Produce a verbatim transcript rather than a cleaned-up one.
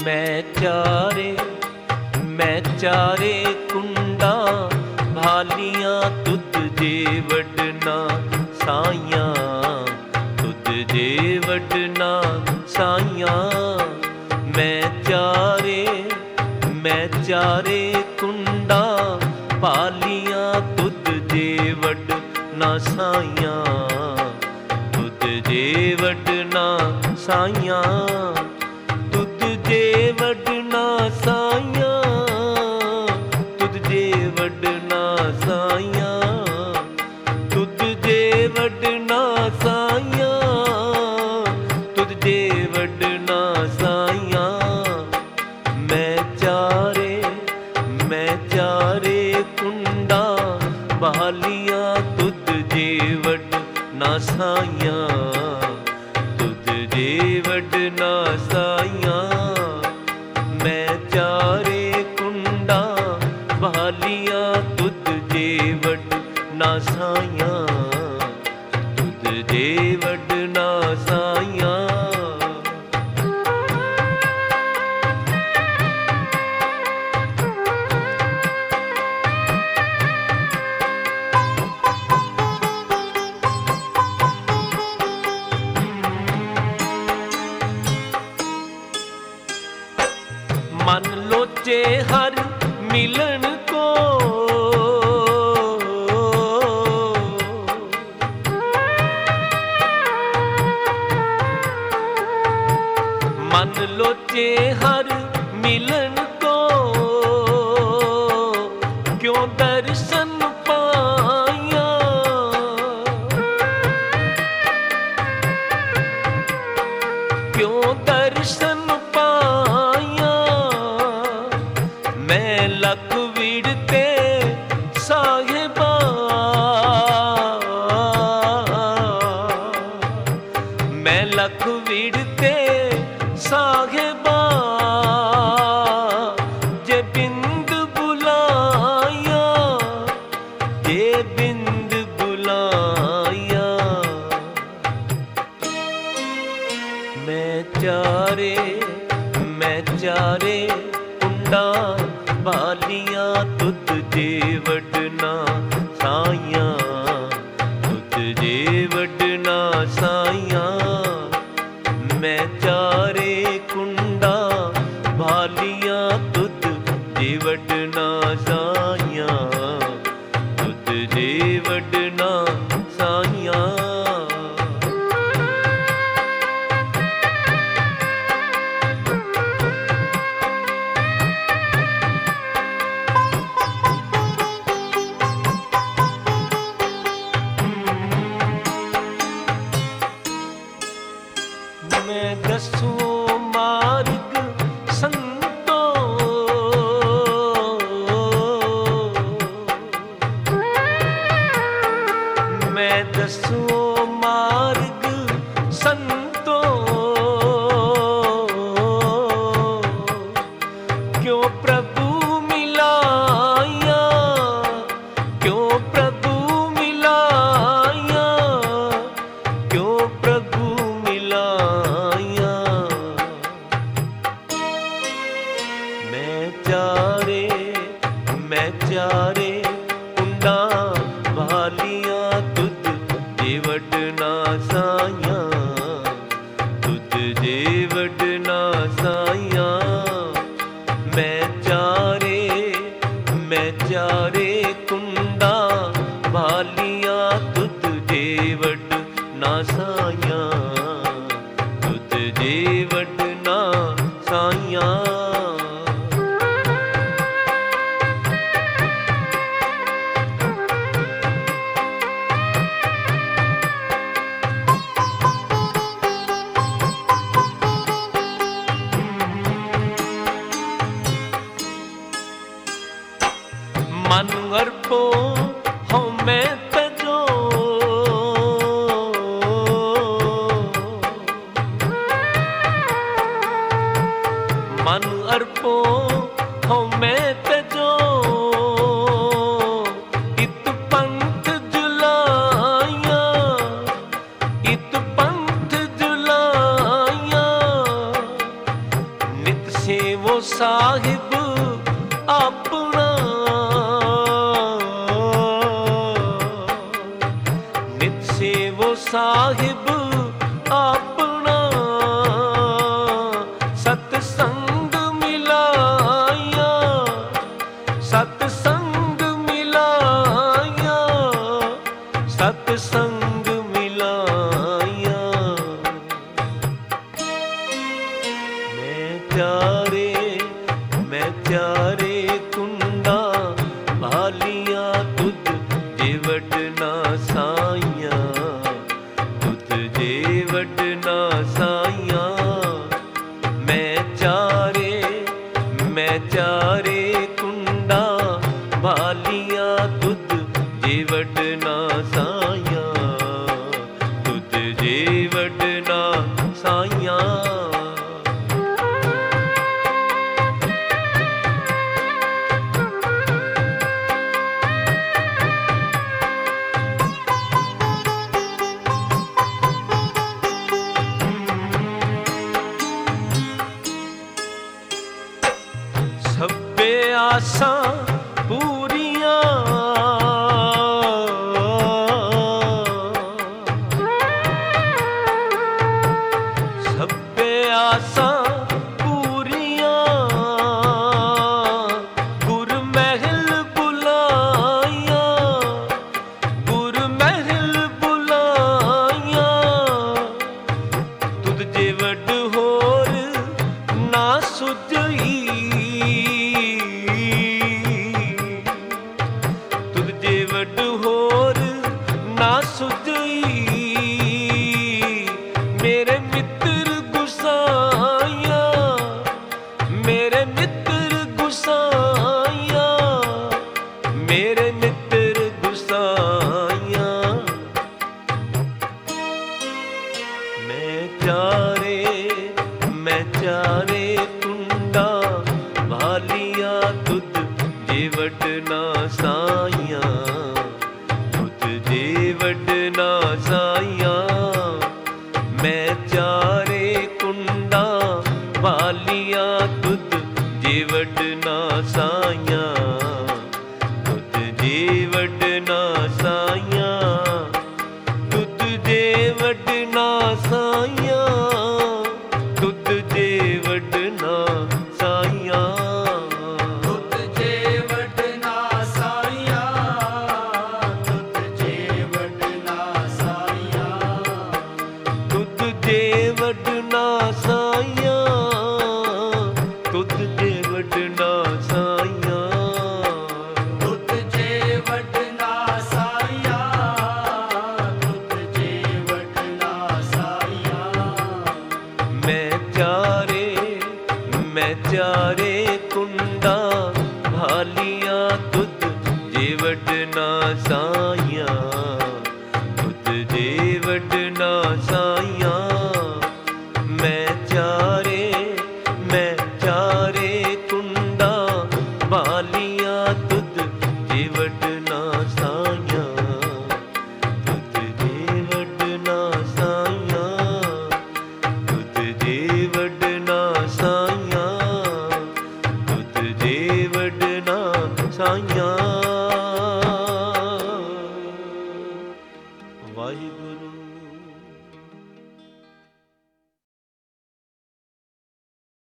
मैं चारे मैं चारे कुंडा भालियां तुझ जे वडना साइयां तुझ जे वडना साइयां। मैं चारे मैं चारे कुंडा भालियां तुझ जे वडना साइयां तुझ जे वडना साइयां तुझ जे वडना साइयां तुझ जे वडना साइयां तुझ जे वडना साइयां तुझ जे वडना साइयां। मैं चारे मैं चारे कुंडा बहालियां तुझ जे वडना साइयां तुझ जे वडना साइयां। मैं चारे कुंडा बहालियां तुझ जे वडना साइयां तुझ जे वडना साइयां। मन लोचे हर मिलन को मन लोचे हर मिलन को क्यों दर्शन पाया क्यों दर्शन मैं लख विड़ते साहिबा मैं लख विड़ते साहिबा जे बिंद बुलाया जे बिंद बुलाया। मैं चारे मैं चारे कुंडा भालियां तुझ जे वडना साइयां तुझ जे वडना साइयां। मैं चारे कुंडा भालियां तुझ जे वडना साइयां तुझ जे वडना साइयां। मैं दसों मार्ग संतों मैं दसों मार्ग संतों क्यों प्रभु मिलाया क्यों प्रभु मिलाया क्यों प्रभु मिलाया। मैं चारे मैं चारे कुंडा भालियां तुझ जे वडना साइयां तुझ जे वडना साइयां। मैं चारे मैं चारे कुंडा भालियां तुझ जे वडना साइयां तुझ जे वडना साइयां। मन अर्पो हो मैं तजो मन अर्पो हो मैं तजो इत पंथ जुलाया इत पंथ जुलाया नित से साहिब अपना, नित सेवो साहिब अपना, सतसंग मिलाया, सतसंग मिलाया, सतसंग मिलाया। मैं चारे मैं चारे कुंडा भालिया, तुझ जेवट ना साइया, तुझ जेवट ना साइया। मैं चारे मैं चारे कुंडा भालिया, तुझ जेवट ना साइया, तुझ जेवट ना साइया। सब्बे आसां पूरियां, सब्बे आसां पूरियां, गुर महल बुलाया, गुर महल बुलाया। तुझ जेवट होर ना सुझई, तुझ जेवट होर ना सुझई। मेरे मित्र गुसाया, मेरे मित्र गुसाया, मेरे मित्र गुसाया। मैं चारे मैं चारे कुंडा भालिया, तुझ जेवट ना साइया, तुझ जेवट ना साइया। मैं चारे कुंडा भालिया, तुझ जेवट ना साइया, तुझ जेवट ना साइया, तुझ जेवट ना साइया, तुझ जेवट ना साइया। तुझ जेवट ना साइया, तुझ जेवट ना साइया, तुझ जेवट ना साइया, तुझ जेवट ना साइया। तुझ जेवट ना साइया, तुझ जेवट ना साइया। मैं चारे मैं चारे कुंडा भालिया, तुझ जेवट ना साइया, तुझ जेवट ना साइया। मैं चारे मैं चारे कुंडा भालिया, तुझ जेवट ना साइया, तुझ जेवट ना साइया, तुझ जेवट ना साइया, तुझ जेवट ना साइया। वाहिगुरु।